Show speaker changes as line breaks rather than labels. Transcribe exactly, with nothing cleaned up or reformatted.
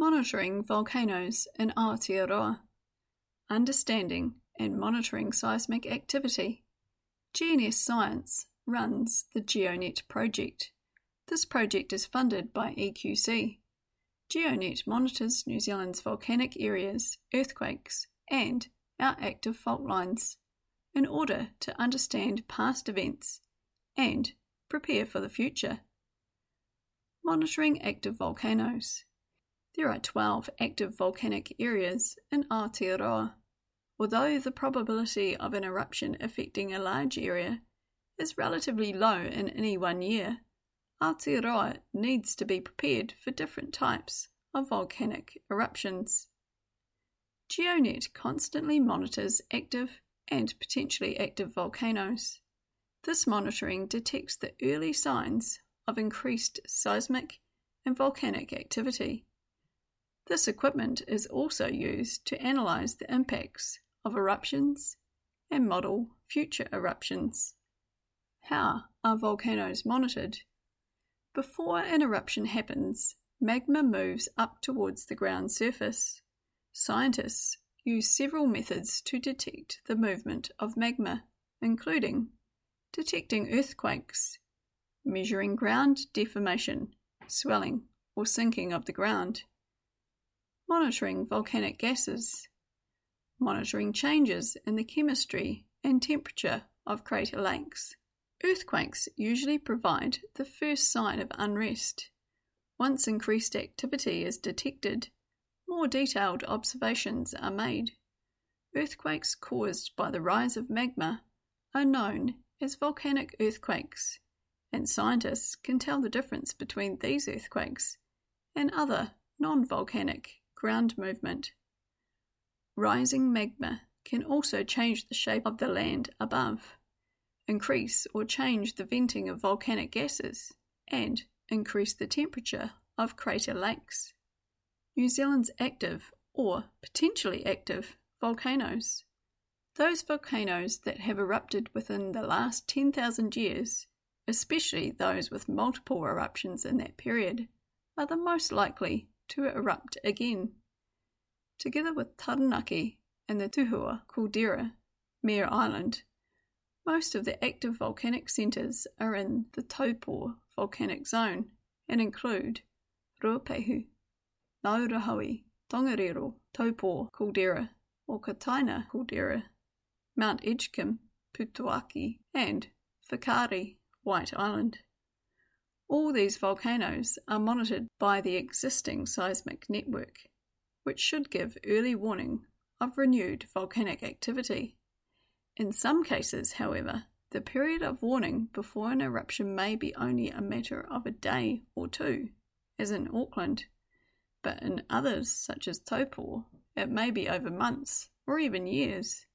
Monitoring volcanoes in Aotearoa. Understanding and monitoring seismic activity. G N S Science runs the GeoNet project. This project is funded by E Q C. GeoNet monitors New Zealand's volcanic areas, earthquakes, and our active fault lines in order to understand past events and prepare for the future. Monitoring active volcanoes. There are twelve active volcanic areas in Aotearoa. Although the probability of an eruption affecting a large area is relatively low in any one year, Aotearoa needs to be prepared for different types of volcanic eruptions. GeoNet constantly monitors active and potentially active volcanoes. This monitoring detects the early signs of increased seismic and volcanic activity. This equipment is also used to analyze the impacts of eruptions and model future eruptions. How are volcanoes monitored? Before an eruption happens, magma moves up towards the ground surface. Scientists use several methods to detect the movement of magma, including detecting earthquakes, measuring ground deformation, swelling or sinking of the ground, monitoring volcanic gases, monitoring changes in the chemistry and temperature of crater lakes. Earthquakes usually provide the first sign of unrest. Once increased activity is detected, more detailed observations are made. Earthquakes caused by the rise of magma are known as volcanic earthquakes, and scientists can tell the difference between these earthquakes and other non-volcanic ground movement. Rising magma can also change the shape of the land above, increase or change the venting of volcanic gases, and increase the temperature of crater lakes. New Zealand's active or potentially active volcanoes. Those volcanoes that have erupted within the last ten thousand years, especially those with multiple eruptions in that period, are the most likely to erupt again. Together with Taranaki and the Tuhua caldera, Mare Island, most of the active volcanic centres are in the Taupo volcanic zone and include Ruapehu, Ngauruhoe, Tongariro, Taupo caldera or Kataina caldera, Mount Edgecombe, Putuaki, and Whakaari, White Island. All these volcanoes are monitored by the existing seismic network, which should give early warning of renewed volcanic activity. In some cases, however, the period of warning before an eruption may be only a matter of a day or two, as in Auckland, but in others, such as Taupo, it may be over months or even years.